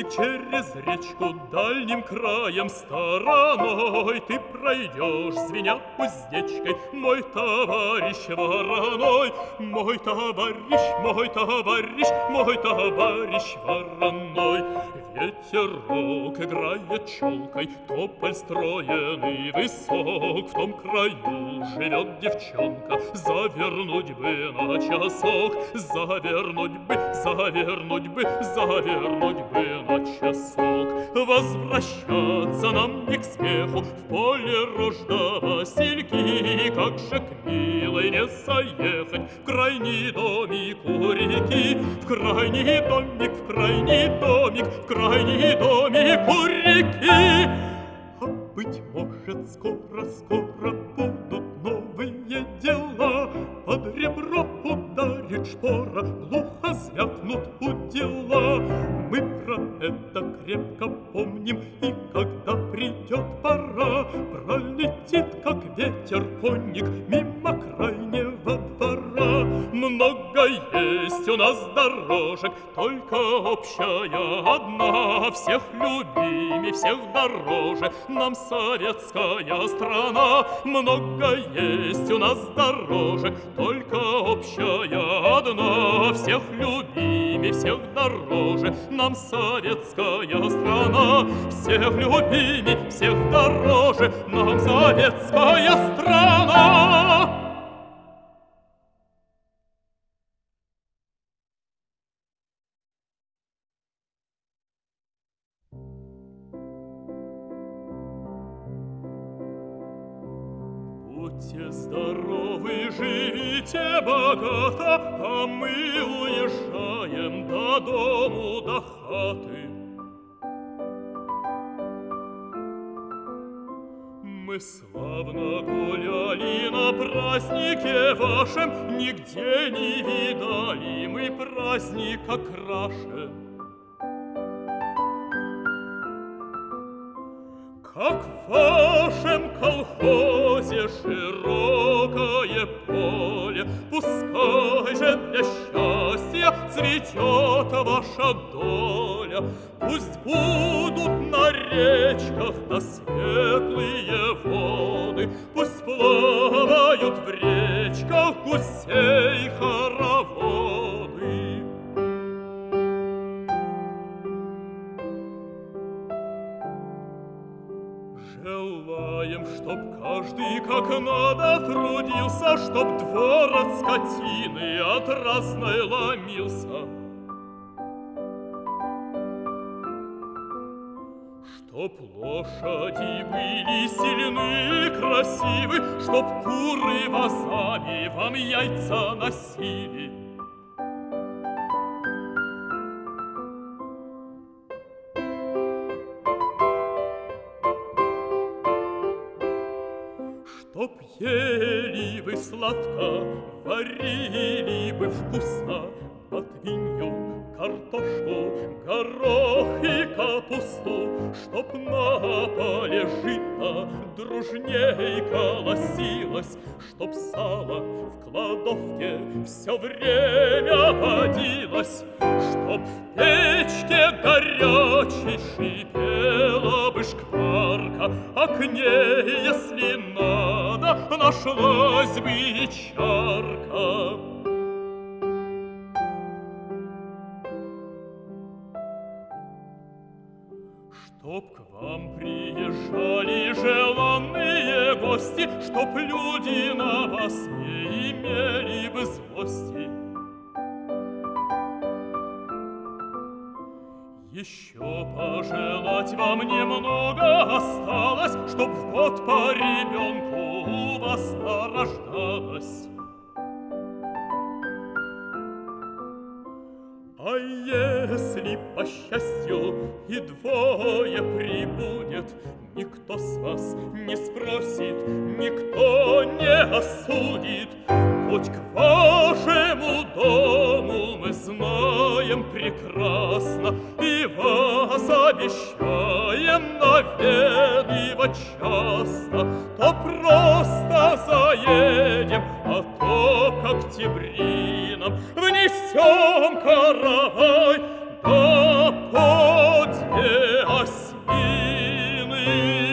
через речку дальним краем стороной ты пройдешь, звеня уздечкой, мой товарищ вороной, мой товарищ, мой товарищ, мой товарищ вороной. Ветерок играет челкой, тополь стройный высок, в том краю живет девчонка, завернуть бы на часок, завернуть бы, завернуть бы, завернуть бы на часок. Возвращаться нам не к смеху, в поле рожь да васильки, как же к милой не заехать, в крайний домик у реки, в крайний домик, в крайний домик, в крайний домик у реки. А быть может, скоро-скоро будут новые дела, под ребро ударит шпора, глухо звякнут удила. Мы про это крепко помним, и когда придет пора, пролетит, как ветер, конник мимо крайнего двора. Много есть у нас дорожек, только общая одна, всех любимей, всех дороже нам советская страна. Много есть у нас дорожек, только общая одна, всех любимей, всех дороже нам советская страна. Всех любимей, всех дороже нам советская страна. Будьте здоровы, живите богато, а мы уезжаем до дому, до хаты. Мы славно гуляли на празднике вашем, нигде не видали мы праздника краше. Как в вашем колхозе широкое поле, пускай же для счастья цветет ваша доля. Пусть будут на речках да светлые воды, пусть плавают в речках гусей хороводы. Желаем, чтоб каждый как надо трудился, чтоб двор от скотины от разной ломился, чтоб лошади были сильны и красивы, чтоб куры вазами вам яйца носили. Чтоб ели вы сладко, варили бы вкусно ботвинью, картошку, горох и капусту, чтоб на поле жито дружней колосилось, чтоб сало в кладовке все время водилось, чтоб в печке горячей шипела бы шкварка, а к ней, если надо, нашлась бы и чарка. Чтоб к вам приезжали желанные гости, чтоб люди на вас не имели бы злости. Еще пожелать вам немного осталось, чтоб в год по ребенку у вас нарождалось. А если по счастью и двое прибудет, никто с вас не спросит, никто не осудит. Путь к вашему дому мы знаем прекрасно и вас обещаем наведывать часто. То просто заедем, а то к октябринам внесем каравай, на поде осины.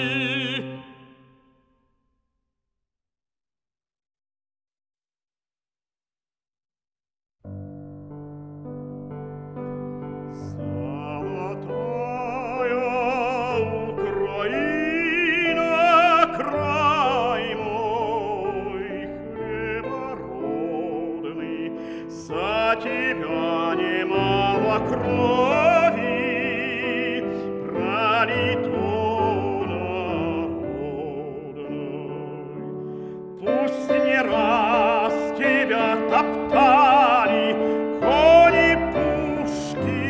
За тебя немало крови пролито народной. Пусть не раз тебя топтали кони, пушки,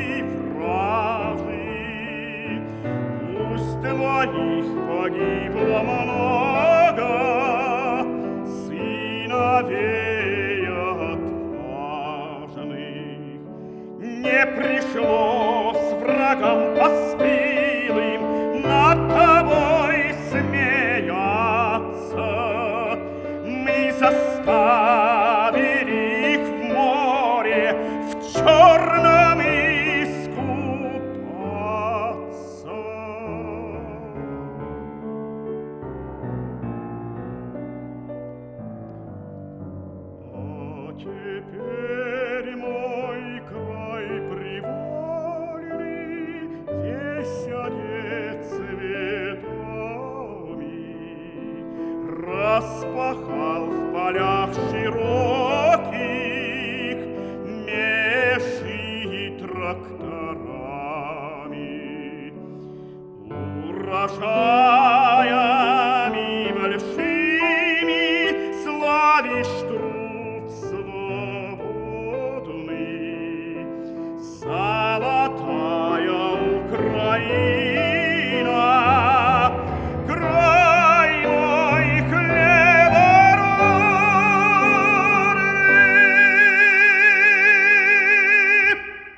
вражьи. Пусть твоих погибло много сыновей отважных. Не пришлось врагам постылым над тобой смеяться. Мы заставили их в море в черном искупаться. А теперь мой край привольный, весь одет цветами, распахал в полях широких межи тракторами. Урожаями большими славишь труд свободный. Золотая Украина, край мой хлебородный.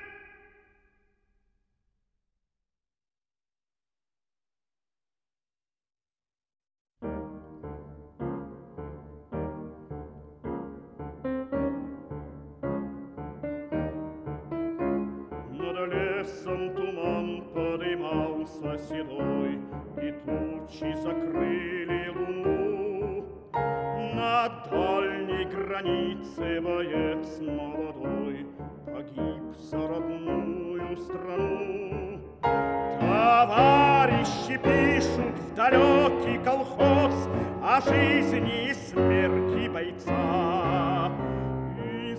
Над лесом туман подымался седой, и тучи закрыли луну. На дальней границе боец молодой погиб за родную страну. Товарищи пишут в далекий колхоз о жизни и смерти бойца. И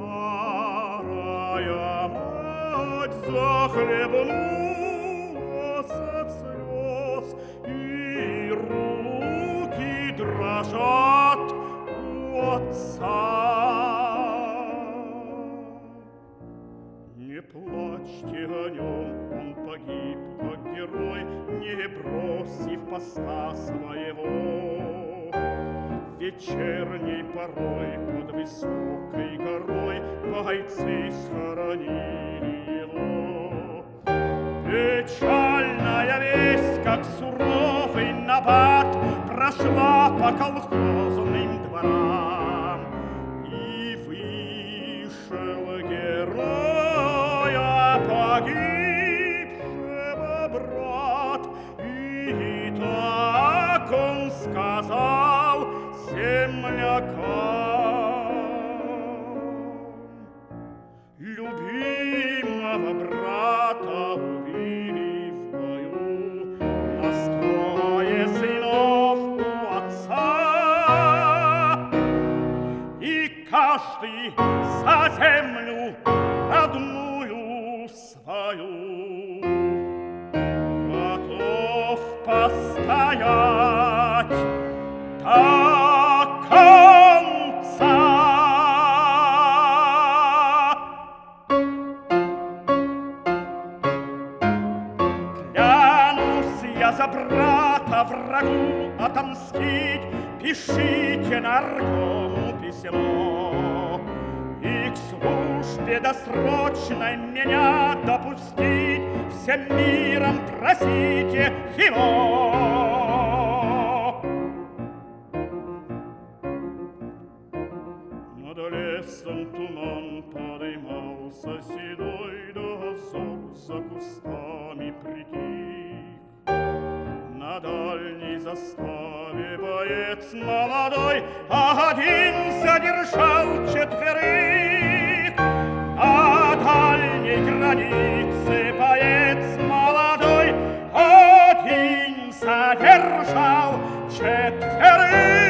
старая мать захлебнулась от слез, и руки дрожат у отца. Не плачьте о нем, он погиб как герой, не бросив поста своего. Вечерней порой под высокой горой бойцы схоронили его. Печальная весть, как суровый набат, прошла по колхозным дворам. И вышел героя погибшего брат, и так он сказал землякам: любимого брата убили в бою на строе сынов у отца, и каждый за землю родную свою готов постоять до конца. Клянусь я за брата врагу отомстить, пишите наркому письмо, и к службе досрочной меня допустить, всем миром просите его. Над лесом туман подымался седой дозор, за кустами притих. На дальней заставе боец молодой один содержал четверых. На дальней границе боец молодой один содержал четверых.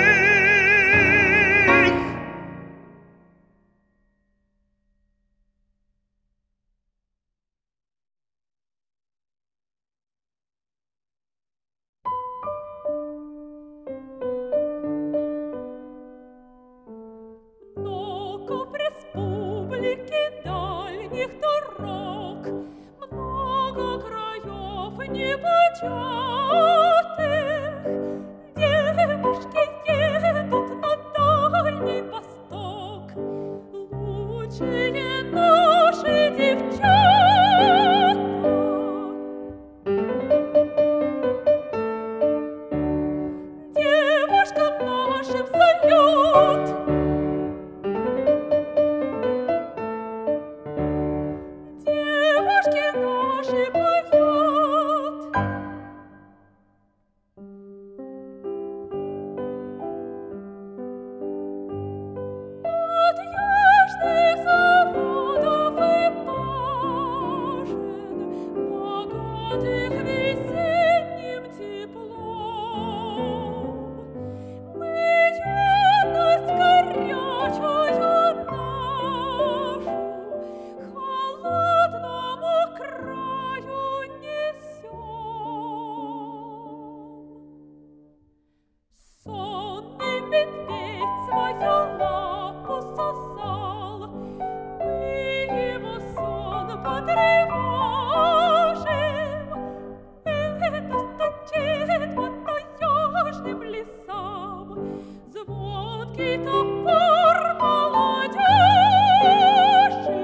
Много в республике дальних дорог, много краев непочатых. Девушки едут на Дальний Восток, лучшие наши девчата. Девушкам нашим салют. Девушки наши поют. От южных заводов и башен, богатых весенним теплом, мы юность горячую нашу холодному краю несем. Сонный медведь свою лапу сосал, мы его сон потревожим. Это стучит по таежным лесам звонкий топор молодежи.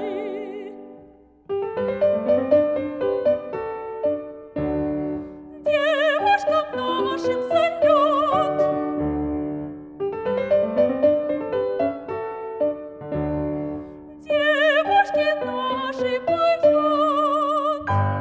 Девушкам нашим салют. Девушки наши поют.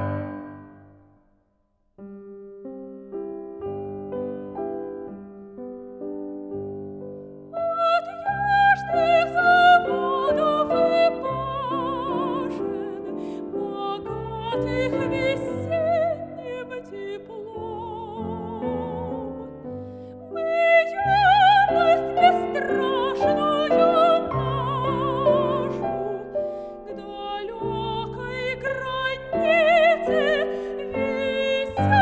От южных заводов и башен, богатых весенним теплом, мы юность бесстрашную нашу к далекой границе везем.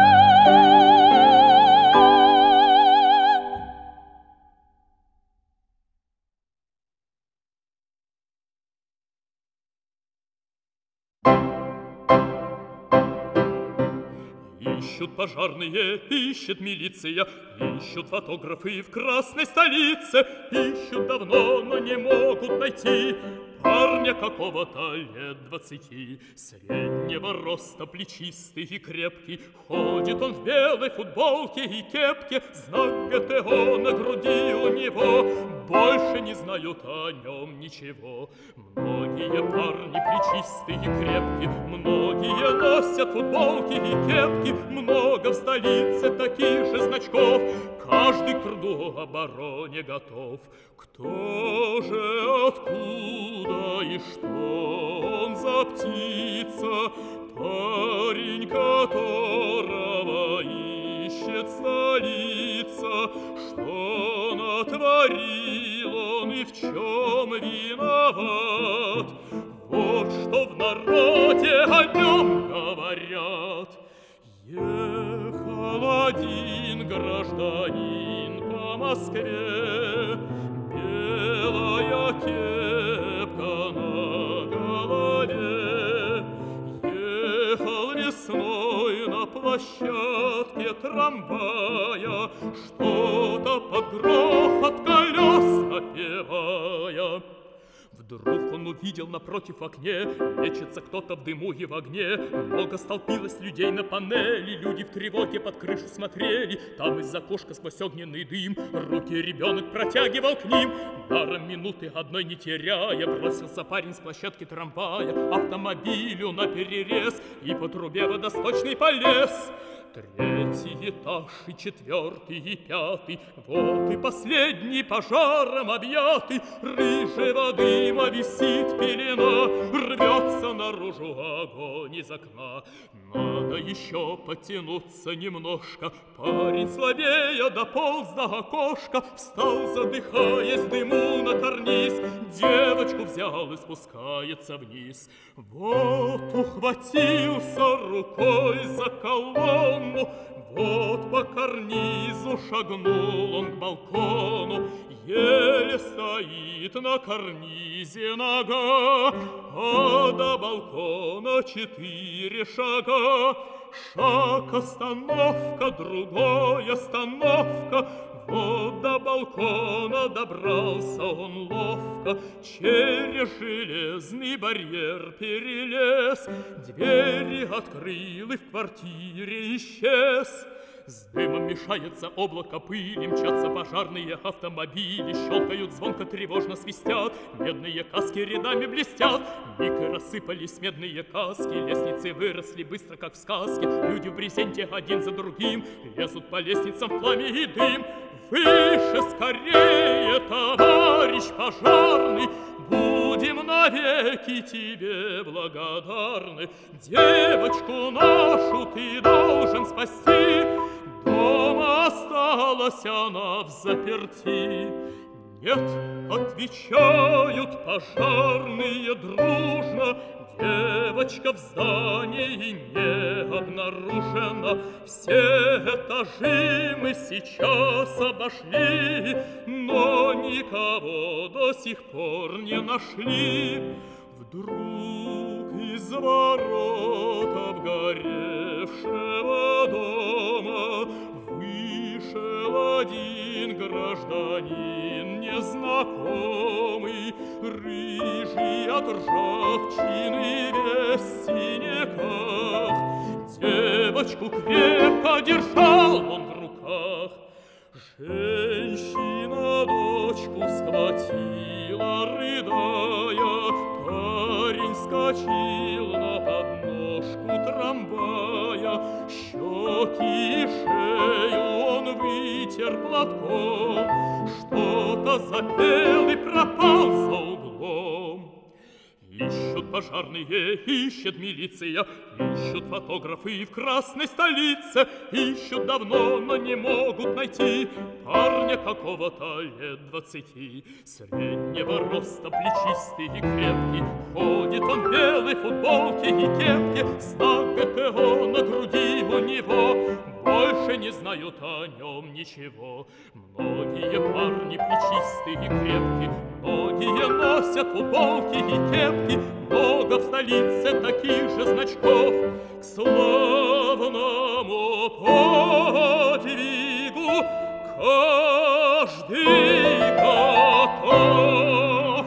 Ищут пожарные, ищет милиция, ищут фотографы в красной столице, ищут давно, но не могут найти парня какого-то лет 20, среднего роста, плечистый и крепкий. Ходит он в белой футболке и кепке, знак ГТО на груди у него. Больше не знают о нем ничего. Многие парни плечистые и крепкие, многие носят футболки и кепки, много в столице таких же значков. Каждый к труду обороне готов. Кто же, откуда и что он за птица? Парень, которого ищет столица. Что натворил он и в чем виноват? Вот что в народе о нем говорят. Ехал один гражданин по Москве, белая кепка на голове. Ехал весной на площадке трамвая, что-то под грохот колес напевая. Вдруг он увидел напротив в окне, мечется кто-то в дыму и в огне. Много столпилось людей на панели, люди в тревоге под крышу смотрели. Там из окошка сквозь огненный дым руки ребенок протягивал к ним. Даром минуты одной не теряя, бросился парень с площадки трамвая автомобилю наперерез и по трубе водосточный полез. Третий этаж и четвертый и пятый, вот и последний пожаром объятый. Рыжего дыма висит пелена, рвется наружу огонь из окна. Надо еще потянуться немножко. Парень слабея дополз до окошка, встал, задыхаясь, дыму на карниз. Девочку взял и спускается вниз. Вот ухватился рукой за колонну, вот по карнизу шагнул он к балкону. Еле стоит на карнизе нога, а до балкона 4 шага. Шаг, остановка, другой остановка. Вот до балкона добрался он ловко, через железный барьер перелез, двери открыл и в квартире исчез. С дымом мешается облако пыли, мчатся пожарные автомобили, щелкают звонко, тревожно свистят, медные каски рядами блестят. Миг и рассыпались медные каски, лестницы выросли быстро, как в сказке. Люди в брезенте один за другим лезут по лестницам в пламя и дым. Выше, скорее, товарищ пожарный, будем навеки тебе благодарны. Девочку нашу ты должен спасти, дома осталась она взаперти. Нет, отвечают пожарные дружно, девочка в здании не обнаружена. Все этажи мы сейчас обошли, но никого до сих пор не нашли. Вдруг из ворот обгоревшего дома вышел один гражданин незнакомый, рыжий от ржавчины весь в синяках. Девочку крепко держал он в руках. Женщина дочку схватила, рыдая. Парень вскочил на подножку трамвая. Щеки и шею он вытер платком, что-то запел и пропал за углом. Ищут пожарные, ищет милиция, ищут фотографы в красной столице, ищут давно, но не могут найти парня какого-то лет 20, среднего роста, плечистый и крепкий. Ходит он в белой футболке и кепке, знак ГТО на груди у него. Больше не знают о нем ничего. Многие парни плечистые и крепкие, многие носят футболки и кепки, много в столице таких же значков. К славному подвигу каждый готов.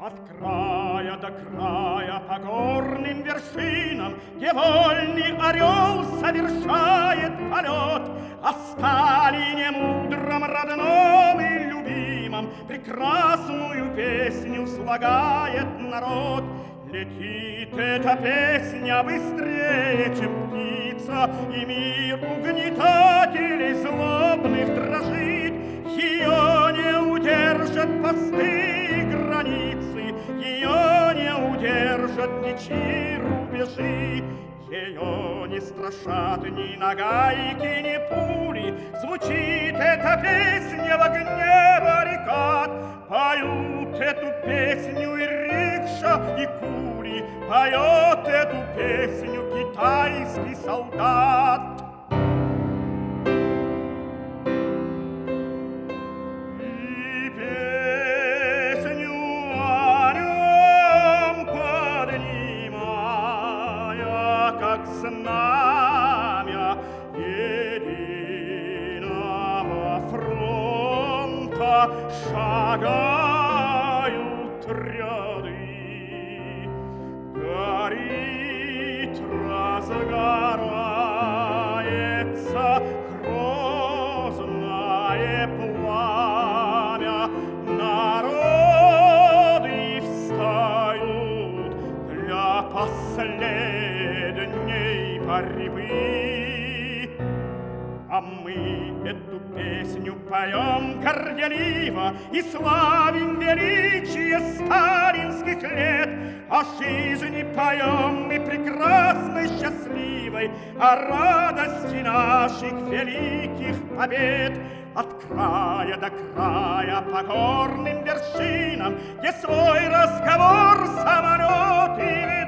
От края до края по горным вершинам, где вольный орел совершает полет, о Сталине мудром, родном и любимом прекрасную песню слагает народ. Летит эта песня быстрее, чем птица, и мир угнетателей злобных дрожит. Ее не удержат посты и границы, ее не удержат ничьи рубежи. Ее не страшат ни нагайки, ни пули. Звучит эта песня в огне баррикад. Поют эту песню и рикша, и кули. Поет эту песню китайский солдат. И песню о нем поднимая, как знамя единого фронта, шагают ряды. Горит, разгорается грозное пламя. Народы встают для последней борьбы. А мы эту песню поем горделиво и славим величие сталинских лет. О жизни поем мы прекрасной, счастливой, о радости наших великих побед. От края до края по горным вершинам, где свой разговор самолеты